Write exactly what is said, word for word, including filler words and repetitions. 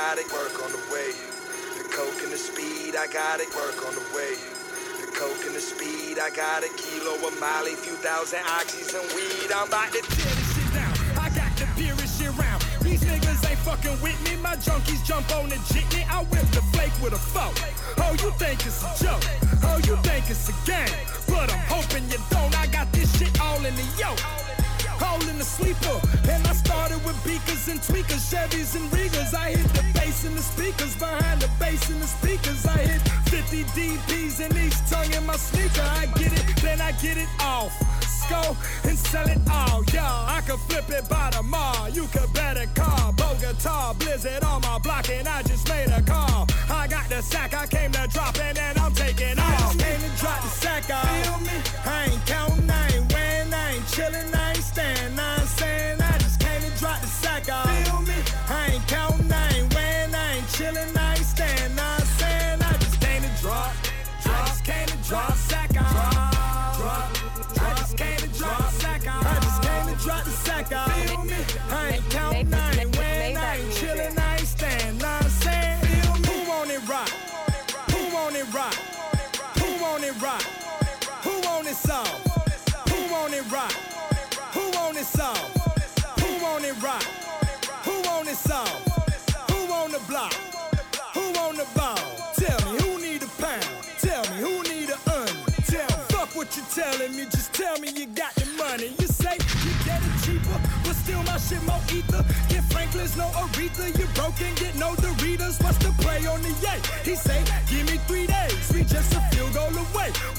got it, work on the way. The coke and the speed, I got it, work on the way. The coke and the speed, I got it. Kilo of Molly, few thousand oxys and weed. I'm about to tear this shit down. I got the purest shit round. These niggas ain't fucking with me. My junkies jump on the jitney. I whip the flake with a fork. Oh, you think it's a joke? Oh, you think it's a game? But I'm hoping you don't. I got this shit all in the yoke. All in the sleeper, and I started with beakers and tweakers, Chevys and Regas. I hit the bass in the speakers, behind the bass in the speakers. I hit fifty D Ps in each tongue in my sneaker. I get it, then I get it off. Go and sell it all, yeah. I could flip it by tomorrow. You could better call Bogota, Blizzard on my block, and I just made a call. I got the sack, I came to drop it, and I'm taking off. Came to drop the sack off. Feel me? I ain't counting, I ain't wearing, I ain't chilling, I ain't staying. I'm saying I just came to drop the sack off. Feel me? I ain't counting, I ain't wearing, I ain't chilling, I ain't staying. I'm saying I just came to drop, drop. I just came to drop sack off. Drop, drop. I just came to drop the sack off. I just came to drop the sack off. Feel me? I ain't counting, I ain't wearing, I ain't chilling, I ain't staying. Know what I'm saying? Feel me? Who want it rock? Who want it rock? Who want it rock? Who want it soft? Who want it rock? Who want it soft? Who want it rock? Who want it soft? Who want the block? Who want the ball? Tell me who need a pound? Tell me who need a onion? Tell me fuck what you telling me. Just tell me you got the money. You say you get it cheaper, but still my shit more ether. Get Franklin's no Aretha. You broken, get no Doritos. What's the play on the yay? He say give me three days. We just a field goal away.